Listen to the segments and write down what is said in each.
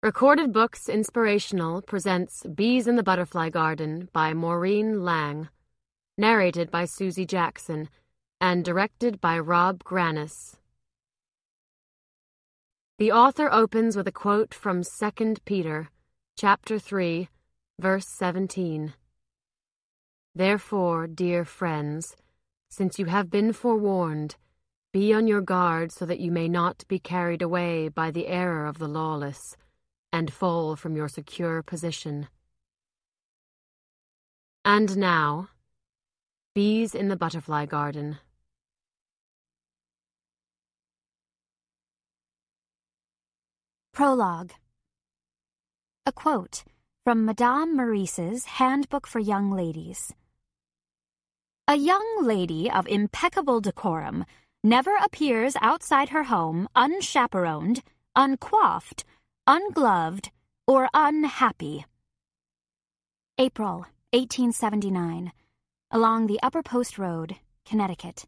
Recorded Books Inspirational presents Bees in the Butterfly Garden by Maureen Lang, narrated by Susie Jackson, and directed by Rob Granis. The author opens with a quote from 2 Peter, chapter 3, verse 17. Therefore, dear friends, since you have been forewarned, be on your guard so that you may not be carried away by the error of the lawless, and fall from your secure position. And now, Bees in the Butterfly Garden. Prologue. A quote from Madame Maurice's Handbook for Young Ladies. A young lady of impeccable decorum never appears outside her home unchaperoned, uncoiffed, ungloved, or unhappy. April, 1879. Along the Upper Post Road, Connecticut.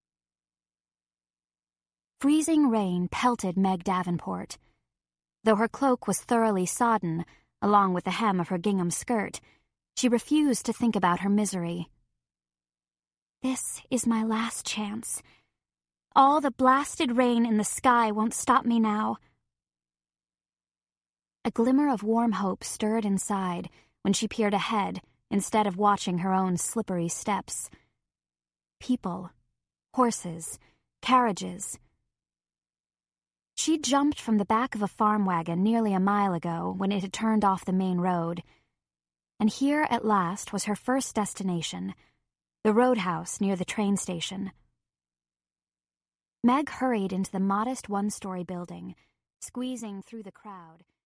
Freezing rain pelted Meg Davenport. Though her cloak was thoroughly sodden, along with the hem of her gingham skirt, she refused to think about her misery. This is my last chance. All the blasted rain in the sky won't stop me now. A glimmer of warm hope stirred inside when she peered ahead instead of watching her own slippery steps. People, horses, carriages. She jumped from the back of a farm wagon nearly a mile ago when it had turned off the main road. And here at last was her first destination, the roadhouse near the train station. Meg hurried into the modest one-story building, squeezing through the crowd.